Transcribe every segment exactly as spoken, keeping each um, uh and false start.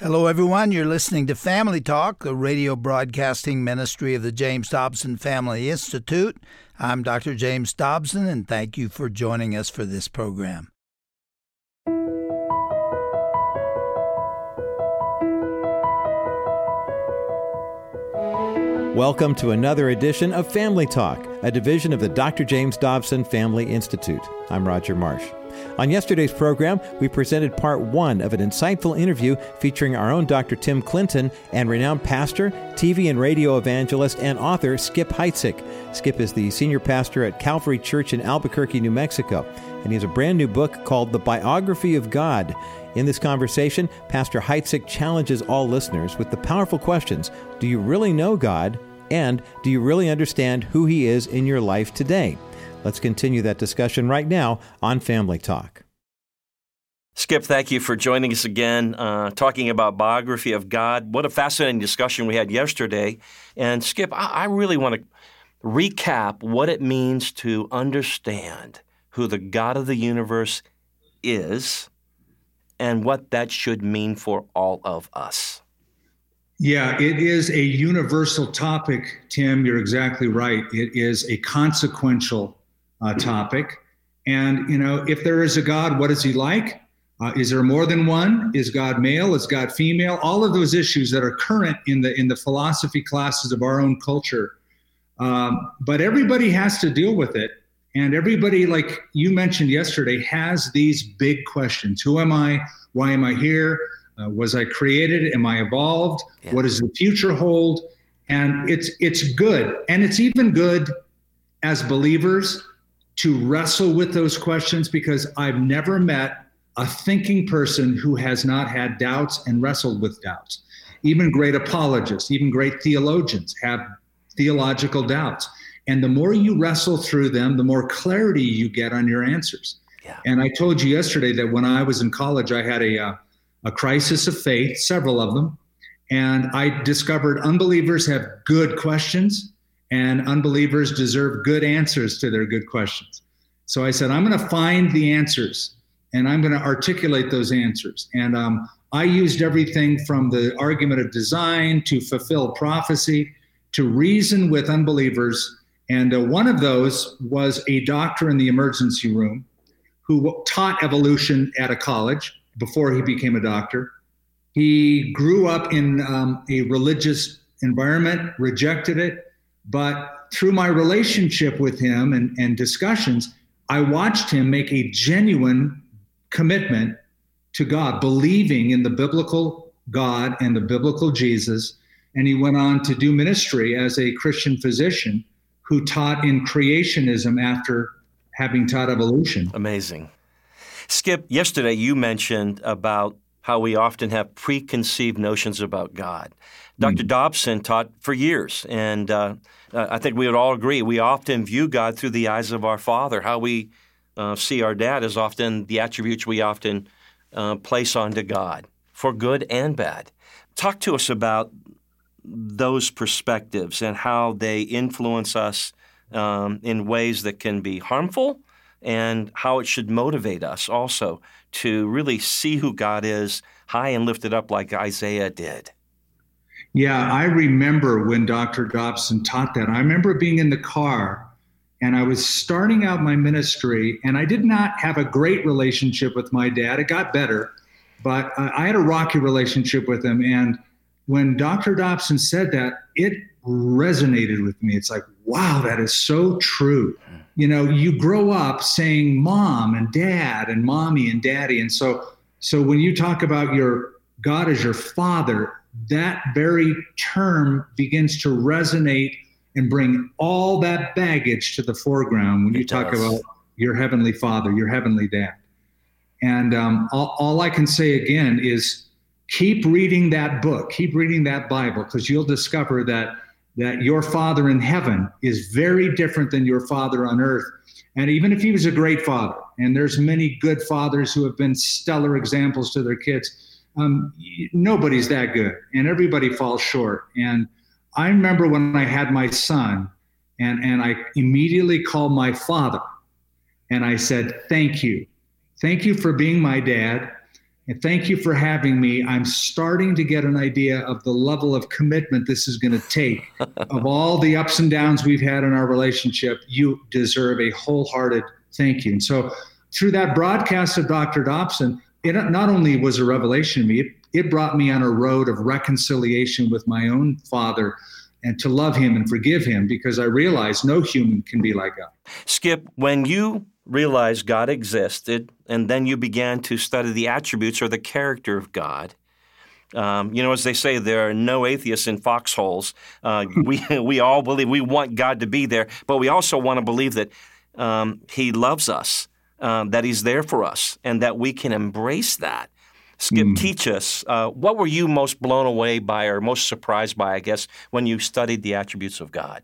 Hello, everyone. You're listening to Family Talk, a radio broadcasting ministry of the James Dobson Family Institute. I'm Doctor James Dobson, and thank you for joining us for this program. Welcome to another edition of Family Talk, a division of the Doctor James Dobson Family Institute. I'm Roger Marsh. On yesterday's program, we presented part one of an insightful interview featuring our own Doctor Tim Clinton and renowned pastor, T V and radio evangelist, and author Skip Heitzig. Skip is the senior pastor at Calvary Church in Albuquerque, New Mexico, and he has a brand new book called The Biography of God. In this conversation, Pastor Heitzig challenges all listeners with the powerful questions: do you really know God? And do you really understand who He is in your life today? Let's continue that discussion right now on Family Talk. Skip, thank you for joining us again, uh, talking about biography of God. What a fascinating discussion we had yesterday. And Skip, I, I really want to recap what it means to understand who the God of the universe is and what that should mean for all of us. Yeah, it is a universal topic, Tim. You're exactly right. It is a consequential uh, topic. And, you know, if there is a God, what is He like? Uh, is there more than one? Is God male? Is God female? All of those issues that are current in the in the philosophy classes of our own culture. Um, but everybody has to deal with it. And everybody, like you mentioned yesterday, has these big questions. Who am I? Why am I here? Uh, was I created? Am I evolved? Yeah. What does the future hold? And it's it's good. And it's even good as believers to wrestle with those questions, because I've never met a thinking person who has not had doubts and wrestled with doubts. Even great apologists, even great theologians have theological doubts. And the more you wrestle through them, the more clarity you get on your answers. Yeah. And I told you yesterday that when I was in college, I had a uh, a crisis of faith, several of them. And I discovered unbelievers have good questions and unbelievers deserve good answers to their good questions. So I said, I'm going to find the answers and I'm going to articulate those answers. And um, I used everything from the argument of design to fulfill prophecy to reason with unbelievers. And uh, one of those was a doctor in the emergency room who taught evolution at a college before he became a doctor. He grew up in um, a religious environment, rejected it, but through my relationship with him and, and discussions, I watched him make a genuine commitment to God, believing in the biblical God and the biblical Jesus. And he went on to do ministry as a Christian physician who taught in creationism after having taught evolution. Amazing. Skip, yesterday you mentioned about how we often have preconceived notions about God. Doctor Mm. Dobson taught for years, and uh, I think we would all agree, we often view God through the eyes of our Father. How we uh, see our dad is often the attributes we often uh, place onto God, for good and bad. Talk to us about those perspectives and how they influence us um, in ways that can be harmful, and how it should motivate us also to really see who God is high and lifted up like Isaiah did. Yeah, I remember when Doctor Dobson taught that. I remember being in the car and I was starting out my ministry, and I did not have a great relationship with my dad. It got better, but I had a rocky relationship with him. And when Doctor Dobson said that, it resonated with me. It's like, wow, that is so true. You know, you grow up saying mom and dad and mommy and daddy. And so so when you talk about your God as your father, that very term begins to resonate and bring all that baggage to the foreground when you It talk does. about your heavenly father, your heavenly dad. And um, all, all I can say again is keep reading that book, keep reading that Bible, because you'll discover that that your father in heaven is very different than your father on earth. And even if he was a great father, and there's many good fathers who have been stellar examples to their kids, um, nobody's that good, and everybody falls short. And I remember when I had my son, and, and I immediately called my father, and I said, thank you. Thank you for being my dad. And thank you for having me. I'm starting to get an idea of the level of commitment this is going to take. Of all the ups and downs we've had in our relationship, you deserve a wholehearted thank you. And so through that broadcast of Doctor Dobson, it not only was a revelation to me, it, it brought me on a road of reconciliation with my own father and to love him and forgive him, because I realized no human can be like God. Skip, when you realized God existed, and then you began to study the attributes or the character of God. Um, you know, as they say, there are no atheists in foxholes. Uh, we we all believe we want God to be there, but we also want to believe that um, He loves us, uh, that He's there for us, and that we can embrace that. Skip, mm. teach us, uh, what were you most blown away by or most surprised by, I guess, when you studied the attributes of God?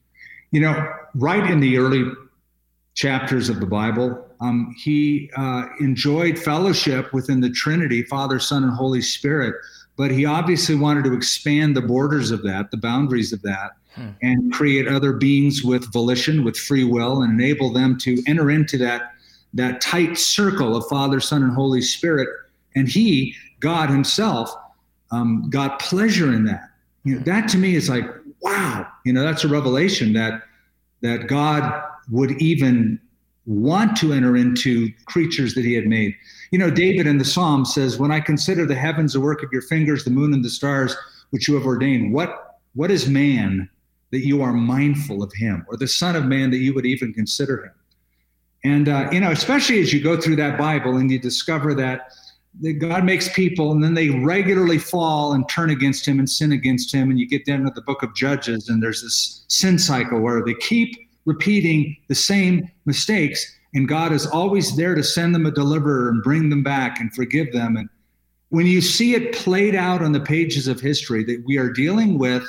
You know, right in the early chapters of the Bible, um, he uh, enjoyed fellowship within the Trinity, Father, Son, and Holy Spirit, but he obviously wanted to expand the borders of that, the boundaries of that, hmm. and create other beings with volition, with free will, and enable them to enter into that, that tight circle of Father, Son, and Holy Spirit. And he, God himself, um, got pleasure in that. You know, that to me is like, wow, you know, that's a revelation that that God would even want to enter into creatures that he had made. You know, David in the Psalm says, when I consider the heavens, the work of your fingers, the moon and the stars, which you have ordained, what what is man that you are mindful of him, or the son of man that you would even consider him? And, uh, you know, especially as you go through that Bible and you discover that, that God makes people and then they regularly fall and turn against him and sin against him. And you get down to the book of Judges and there's this sin cycle where they keep repeating the same mistakes, and God is always there to send them a deliverer and bring them back and forgive them. And when you see it played out on the pages of history, that we are dealing with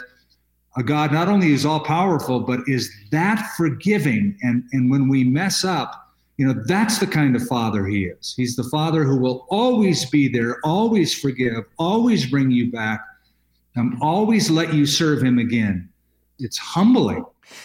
a God not only is all powerful, but is that forgiving. And, and when we mess up, you know, that's the kind of father he is. He's the father who will always be there, always forgive, always bring you back, um, always let you serve him again. It's humbling.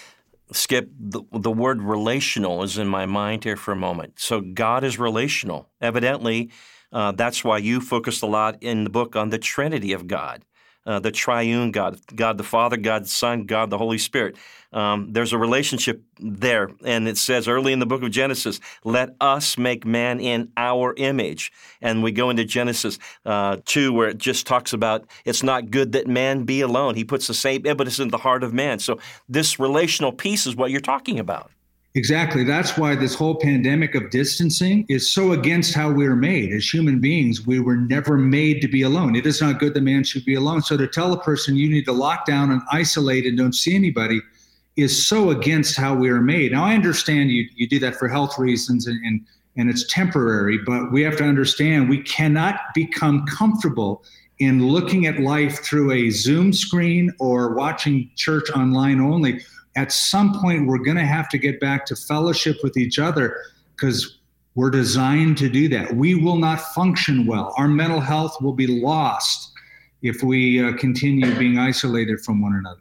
Skip, the, the word relational is in my mind here for a moment. So God is relational. Evidently, uh, that's why you focused a lot in the book on the Trinity of God, uh, the triune God, God the Father, God the Son, God the Holy Spirit. Um, there's a relationship there, and it says early in the book of Genesis, let us make man in our image. And we go into Genesis uh, two, where it just talks about it's not good that man be alone. He puts the same impetus in the heart of man. So this relational piece is what you're talking about. Exactly. That's why this whole pandemic of distancing is so against how we were made. As human beings, we were never made to be alone. It is not good that man should be alone. So to tell a person you need to lock down and isolate and don't see anybody is so against how we are made. Now, I understand you you do that for health reasons and, and, and it's temporary, but we have to understand we cannot become comfortable in looking at life through a Zoom screen or watching church online only. At some point, we're going to have to get back to fellowship with each other because we're designed to do that. We will not function well. Our mental health will be lost if we uh, continue being isolated from one another.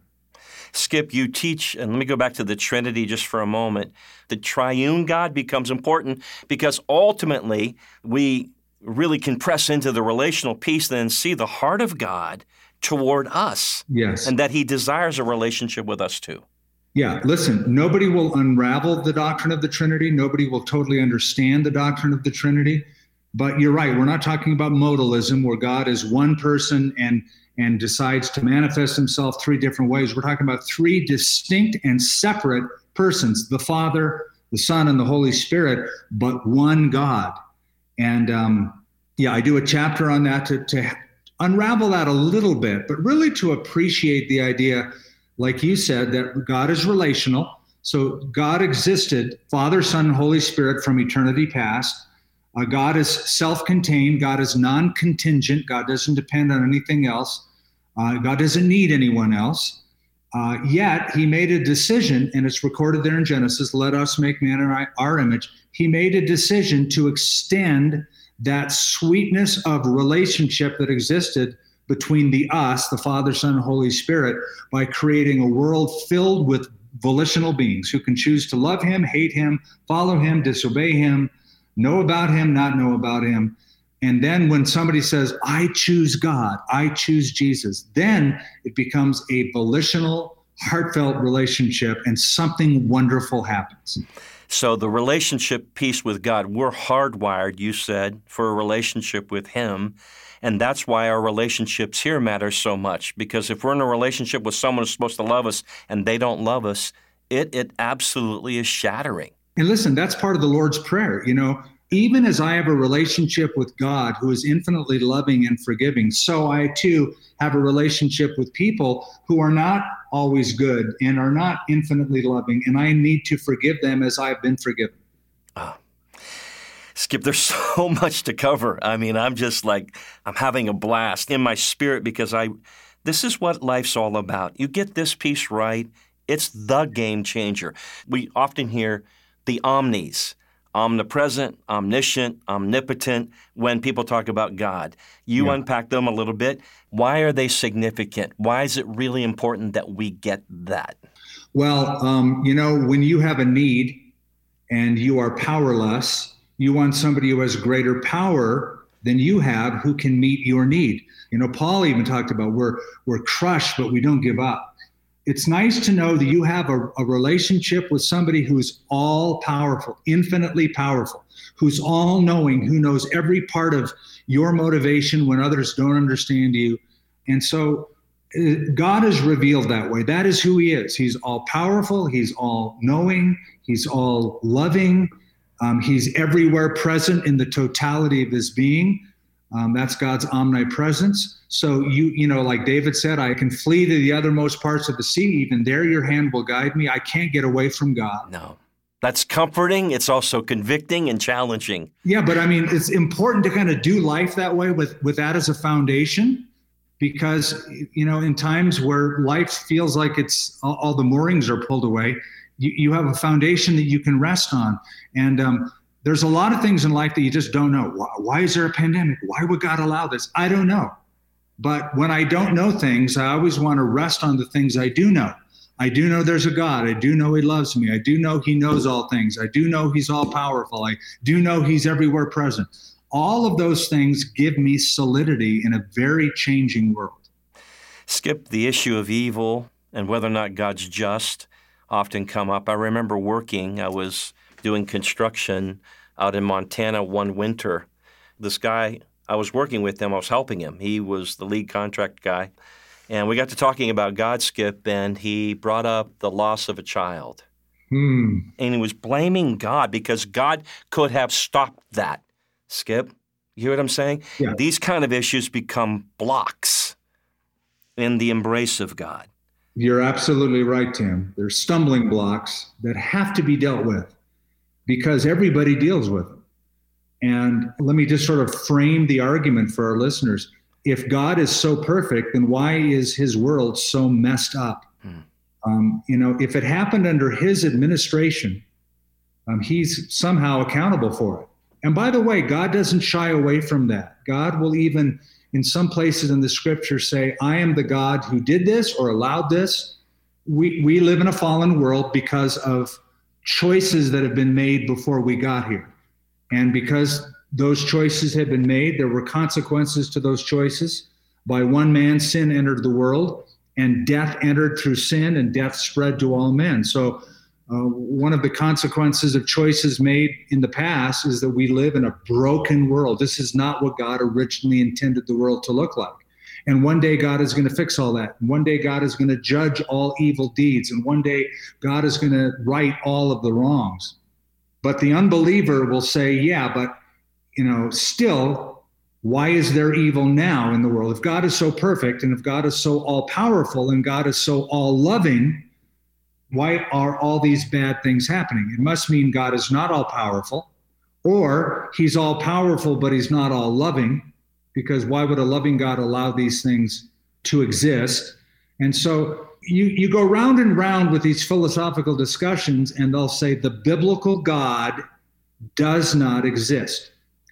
Skip, you teach, and let me go back to the Trinity just for a moment. The triune God becomes important because ultimately we really can press into the relational piece and then see the heart of God toward us. Yes. And that he desires a relationship with us too. Yeah, listen, nobody will unravel the doctrine of the Trinity. Nobody will totally understand the doctrine of the Trinity. But you're right, we're not talking about modalism where God is one person and and decides to manifest himself three different ways. We're talking about three distinct and separate persons, the Father, the Son, and the Holy Spirit, but one God. And um, yeah, I do a chapter on that to, to unravel that a little bit, but really to appreciate the idea, like you said, that God is relational. So God existed, Father, Son, and Holy Spirit from eternity past. Uh, God is self-contained. God is non-contingent. God doesn't depend on anything else. Uh, God doesn't need anyone else. Uh, yet he made a decision, and it's recorded there in Genesis, let us make man in our, our image. He made a decision to extend that sweetness of relationship that existed between the us, the Father, Son, and Holy Spirit, by creating a world filled with volitional beings who can choose to love him, hate him, follow him, disobey him, know about him, not know about him. And then when somebody says, I choose God, I choose Jesus, then it becomes a volitional, heartfelt relationship, and something wonderful happens. So the relationship piece with God, we're hardwired, you said, for a relationship with Him. And that's why our relationships here matter so much. Because if we're in a relationship with someone who's supposed to love us and they don't love us, it it absolutely is shattering. And listen, that's part of the Lord's Prayer. You know, even as I have a relationship with God who is infinitely loving and forgiving, so I too have a relationship with people who are not always good and are not infinitely loving, and I need to forgive them as I've been forgiven. Oh. Skip, there's so much to cover. I mean, I'm just like, I'm having a blast in my spirit because I, this is what life's all about. You get this piece right, it's the game changer. We often hear the omnis, omnipresent, omniscient, omnipotent, when people talk about God. You Yeah. unpack them a little bit. Why are they significant? Why is it really important that we get that? Well, um, you know, when you have a need and you are powerless, you want somebody who has greater power than you have who can meet your need. You know, Paul even talked about we're, we're crushed, but we don't give up. It's nice to know that you have a, a relationship with somebody who's all powerful, infinitely powerful, who's all knowing, who knows every part of your motivation when others don't understand you. And so uh, God is revealed that way. That is who He is. He's all powerful. He's all knowing. He's all loving. Um, he's everywhere present in the totality of His being. Um, that's God's omnipresence. So you, you know, like David said, I can flee to the othermost parts of the sea. Even there, your hand will guide me. I can't get away from God. No. That's comforting. It's also convicting and challenging. Yeah, but I mean, it's important to kind of do life that way with, with that as a foundation, because, you know, in times where life feels like it's all, all the moorings are pulled away, you, you have a foundation that you can rest on. And, um, there's a lot of things in life that you just don't know. Why, why is there a pandemic? Why would God allow this? I don't know. But when I don't know things, I always want to rest on the things I do know. I do know there's a God. I do know He loves me. I do know He knows all things. I do know He's all powerful. I do know He's everywhere present. All of those things give me solidity in a very changing world. Skip, the issue of evil and whether or not God's just often come up. I remember working, I was doing construction out in Montana one winter. This guy, I was working with him, I was helping him. He was the lead contract guy. And we got to talking about God, Skip, and he brought up the loss of a child. Hmm. And he was blaming God because God could have stopped that. Skip, you hear what I'm saying? Yeah. These kind of issues become blocks in the embrace of God. You're absolutely right, Tim. There's stumbling blocks that have to be dealt with, because everybody deals with them. And let me just sort of frame the argument for our listeners. If God is so perfect, then why is His world so messed up? Hmm. Um, you know, if it happened under His administration, um, He's somehow accountable for it. And by the way, God doesn't shy away from that. God will even, in some places in the scripture, say, I am the God who did this or allowed this. We, we live in a fallen world because of choices that have been made before we got here. And because those choices had been made, there were consequences to those choices. By one man, sin entered the world, and death entered through sin, and death spread to all men. So uh, one of the consequences of choices made in the past is that we live in a broken world. This is not what God originally intended the world to look like. And one day God is going to fix all that. And one day God is going to judge all evil deeds. And one day God is going to right all of the wrongs. But the unbeliever will say, yeah, but, you know, still, why is there evil now in the world? If God is so perfect, and if God is so all-powerful, and God is so all-loving, why are all these bad things happening? It must mean God is not all-powerful, or He's all-powerful, but He's not all-loving. Because why would a loving God allow these things to exist? And so you, you go round and round with these philosophical discussions, and they'll say the biblical God does not exist.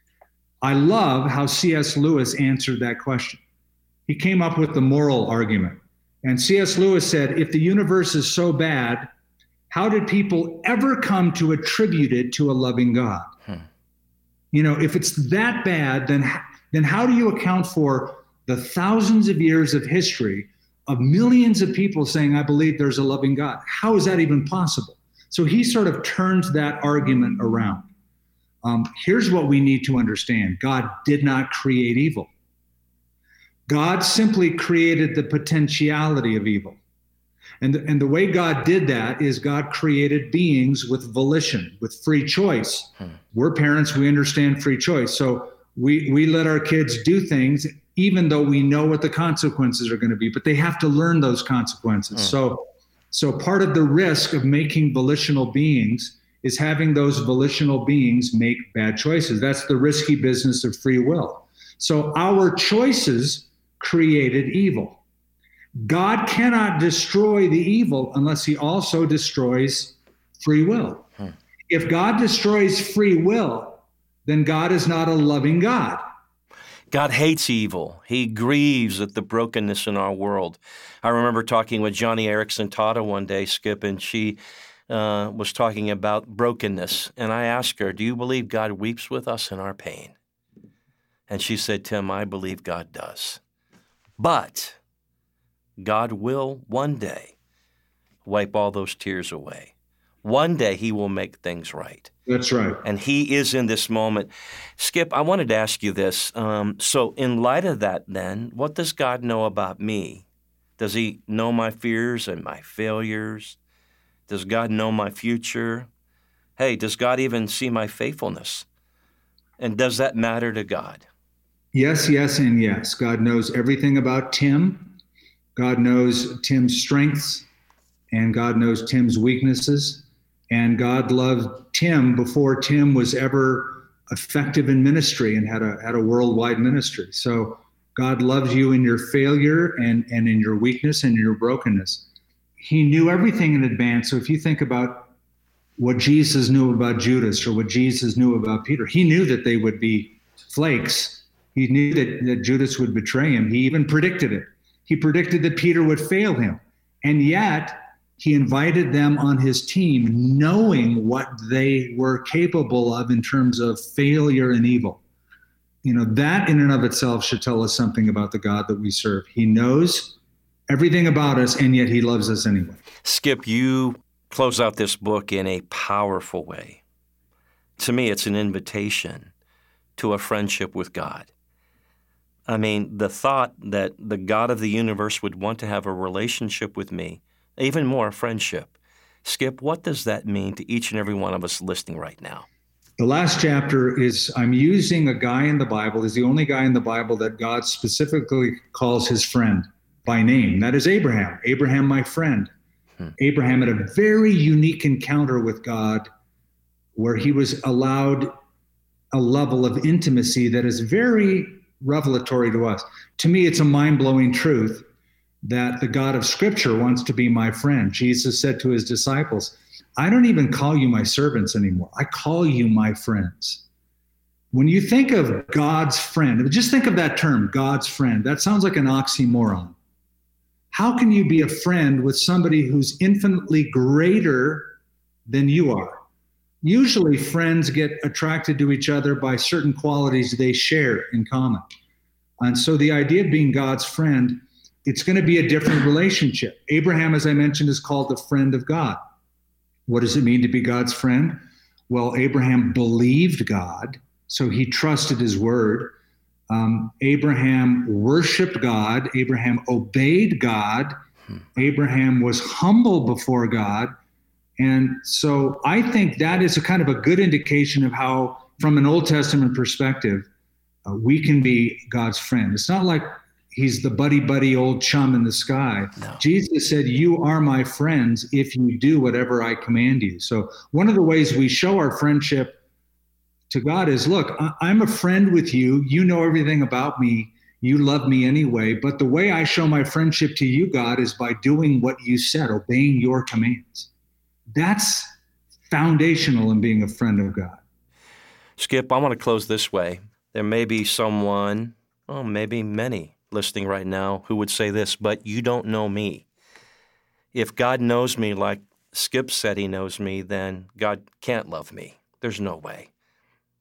I love how C S Lewis answered that question. He came up with the moral argument. And C S Lewis said, if the universe is so bad, how did people ever come to attribute it to a loving God? Hmm. You know, if it's that bad, then then how do you account for the thousands of years of history of millions of people saying, I believe there's a loving God? How is that even possible? So he sort of turns that argument around. Um, here's what we need to understand. God did not create evil. God simply created the potentiality of evil. And the, and the way God did that is God created beings with volition, with free choice. Hmm. We're parents, we understand free choice. So we, we let our kids do things even though we know what the consequences are going to be, but they have to learn those consequences. Hmm. So, so part of the risk of making volitional beings is having those volitional beings make bad choices. That's the risky business of free will. So our choices created evil. God cannot destroy the evil unless he also destroys free will. Hmm. If God destroys free will, then God is not a loving God. God hates evil. He grieves at the brokenness in our world. I remember talking with Joni Eareckson Tada one day, Skip, and she uh, was talking about brokenness. And I asked her, do you believe God weeps with us in our pain? And she said, Tim, I believe God does. But God will one day wipe all those tears away. One day he will make things right. That's right. And he is in this moment. Skip, I wanted to ask you this. Um, so in light of that then, what does God know about me? Does he know my fears and my failures? Does God know my future? Hey, does God even see my faithfulness? And does that matter to God? Yes, yes, and yes. God knows everything about Tim. God knows Tim's strengths, and God knows Tim's weaknesses. And God loved Tim before Tim was ever effective in ministry and had a had a worldwide ministry. So God loves you in your failure and, and in your weakness and your brokenness. He knew everything in advance. So if you think about what Jesus knew about Judas or what Jesus knew about Peter, he knew that they would be flakes. He knew that, that Judas would betray him. He even predicted it. He predicted that Peter would fail him. And yet, he invited them on his team, knowing what they were capable of in terms of failure and evil. You know, that in and of itself should tell us something about the God that we serve. He knows everything about us, and yet he loves us anyway. Skip, you close out this book in a powerful way. To me, it's an invitation to a friendship with God. I mean, the thought that the God of the universe would want to have a relationship with me, even more a friendship. Skip, what does that mean to each and every one of us listening right now? The last chapter is, I'm using a guy in the Bible, is the only guy in the Bible that God specifically calls his friend by name. That is Abraham. Abraham, my friend. Hmm. Abraham had a very unique encounter with God where he was allowed a level of intimacy that is very revelatory to us. To me, it's a mind-blowing truth that the God of Scripture wants to be my friend. Jesus said to his disciples, I don't even call you my servants anymore. I call you my friends. When you think of God's friend, just think of that term, God's friend. That sounds like an oxymoron. How can you be a friend with somebody who's infinitely greater than you are? Usually friends get attracted to each other by certain qualities they share in common. And so the idea of being God's friend, it's going to be a different relationship. Abraham, as I mentioned, is called the friend of God. What does it mean to be God's friend? Well, Abraham believed God, so he trusted his word. Um, Abraham worshiped God. Abraham obeyed God. Hmm. Abraham was humble before God. And so I think that is a kind of a good indication of how, from an Old Testament perspective, uh, we can be God's friend. It's not like he's the buddy-buddy old chum in the sky. No. Jesus said, you are my friends if you do whatever I command you. So one of the ways we show our friendship to God is, look, I- I'm a friend with you. You know everything about me. You love me anyway. But the way I show my friendship to you, God, is by doing what you said, obeying your commands. That's foundational in being a friend of God. Skip, I want to close this way. There may be someone, oh, maybe many listening right now who would say this, but you don't know me. If God knows me like Skip said he knows me, then God can't love me. There's no way.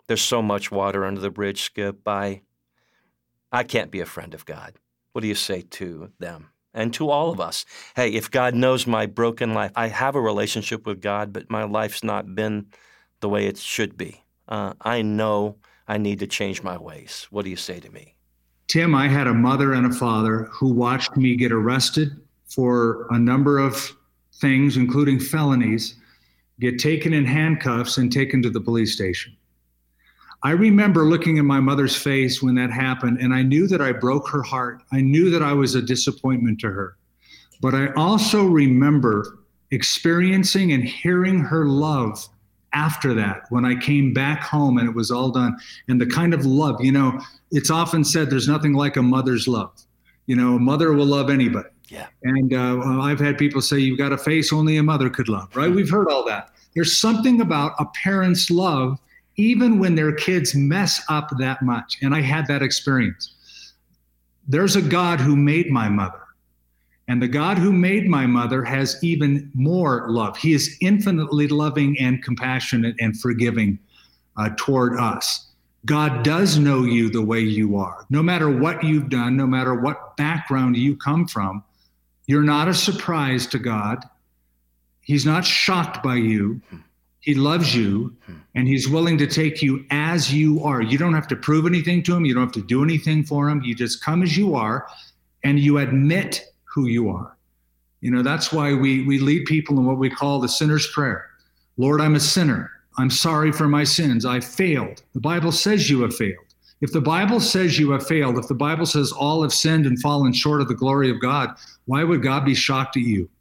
There's so much water under the bridge, Skip. I, I can't be a friend of God. What do you say to them and to all of us? Hey, if God knows my broken life, I have a relationship with God, but my life's not been the way it should be. Uh, I know I need to change my ways. What do you say to me? Tim, I had a mother and a father who watched me get arrested for a number of things, including felonies, get taken in handcuffs and taken to the police station. I remember looking in my mother's face when that happened, and I knew that I broke her heart. I knew that I was a disappointment to her. But I also remember experiencing and hearing her love after that, when I came back home and it was all done. And the kind of love, you know, it's often said there's nothing like a mother's love. You know, a mother will love anybody. Yeah. And uh, I've had people say, you've got a face only a mother could love, right? We've heard all that. There's something about a parent's love, even when their kids mess up that much. And I had that experience. There's a God who made my mother. And the God who made my mother has even more love. He is infinitely loving and compassionate and forgiving uh, toward us. God does know you the way you are. No matter what you've done, no matter what background you come from, you're not a surprise to God. He's not shocked by you. He loves you, and he's willing to take you as you are. You don't have to prove anything to him. You don't have to do anything for him. You just come as you are, and you admit who you are. You know, that's why we we lead people in what we call the sinner's prayer. Lord, I'm a sinner. I'm sorry for my sins. I failed. The Bible says you have failed. If the Bible says you have failed, if the Bible says all have sinned and fallen short of the glory of God, why would God be shocked at you?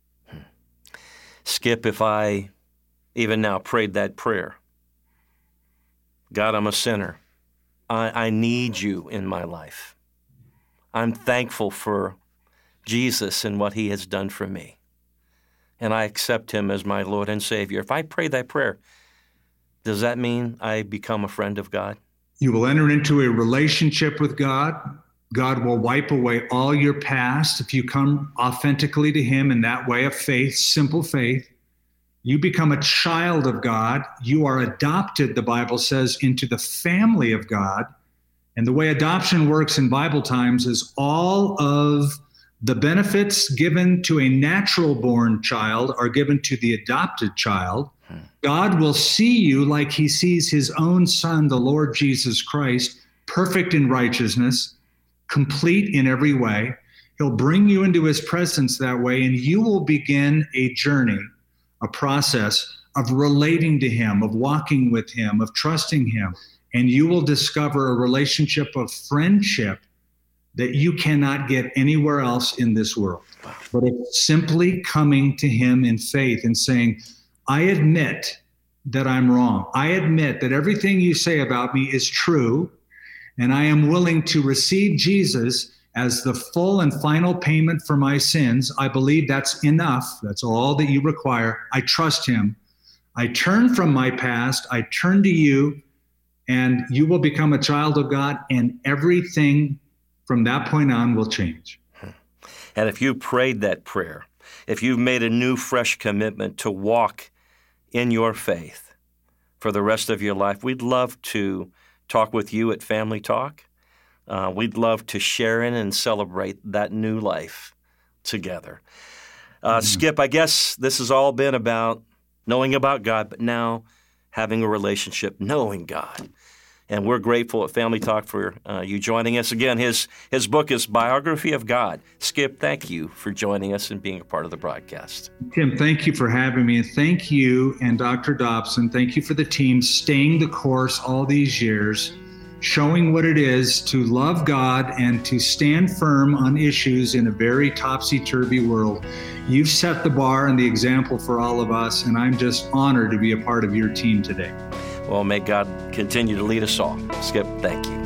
Skip, if I even now prayed that prayer, God, I'm a sinner. I, I need you in my life. I'm thankful for Jesus and what he has done for me. And I accept him as my Lord and Savior. If I pray that prayer, does that mean I become a friend of God? You will enter into a relationship with God. God will wipe away all your past. If you come authentically to him in that way of faith, simple faith, you become a child of God. You are adopted, the Bible says, into the family of God. And the way adoption works in Bible times is all of the benefits given to a natural-born child are given to the adopted child. Hmm. God will see you like he sees his own son, the Lord Jesus Christ, perfect in righteousness, complete in every way. He'll bring you into his presence that way, and you will begin a journey, a process of relating to him, of walking with him, of trusting him. And you will discover a relationship of friendship that you cannot get anywhere else in this world. But it's simply coming to him in faith and saying, I admit that I'm wrong. I admit that everything you say about me is true, and I am willing to receive Jesus as the full and final payment for my sins. I believe that's enough. That's all that you require. I trust him. I turn from my past. I turn to you, and you will become a child of God, and everything from that point on will change. And if you prayed that prayer, if you've made a new, fresh commitment to walk in your faith for the rest of your life, we'd love to talk with you at Family Talk. Uh, we'd love to share in and celebrate that new life together. Uh, mm-hmm. Skip, I guess this has all been about knowing about God, but now having a relationship, knowing God. And we're grateful at Family Talk for uh, you joining us. Again, his his book is Biography of God. Skip, thank you for joining us and being a part of the broadcast. Tim, thank you for having me. And thank you and Doctor Dobson. Thank you for the team staying the course all these years, showing what it is to love God and to stand firm on issues in a very topsy-turvy world. You've set the bar and the example for all of us, and I'm just honored to be a part of your team today. Well, may God continue to lead us all. Skip, thank you.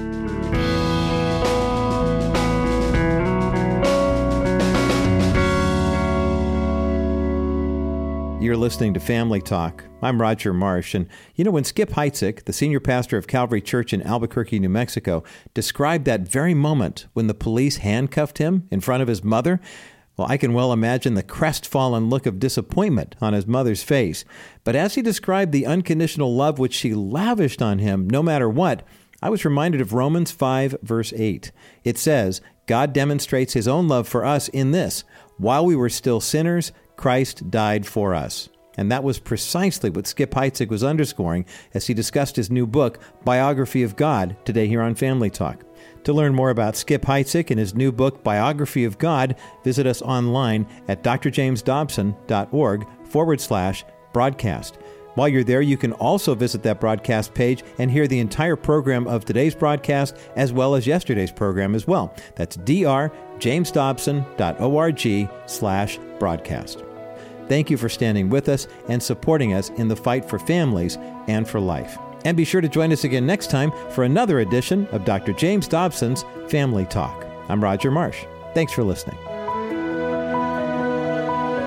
You're listening to Family Talk. I'm Roger Marsh. And you know, when Skip Heitzig, the senior pastor of Calvary Church in Albuquerque, New Mexico, described that very moment when the police handcuffed him in front of his mother, Well, I can well imagine the crestfallen look of disappointment on his mother's face. But as he described the unconditional love which she lavished on him, no matter what, I was reminded of Romans five, verse eight. It says, God demonstrates his own love for us in this: while we were still sinners, Christ died for us. And that was precisely what Skip Heitzig was underscoring as he discussed his new book, Biography of God, today here on Family Talk. To learn more about Skip Heitzig and his new book, Biography of God, visit us online at drjamesdobson.org forward slash broadcast. While you're there, you can also visit that broadcast page and hear the entire program of today's broadcast as well as yesterday's program as well. That's drjamesdobson.org slash broadcast. Thank you for standing with us and supporting us in the fight for families and for life. And be sure to join us again next time for another edition of Doctor James Dobson's Family Talk. I'm Roger Marsh. Thanks for listening.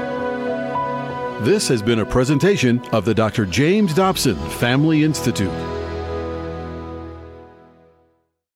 This has been a presentation of the Doctor James Dobson Family Institute.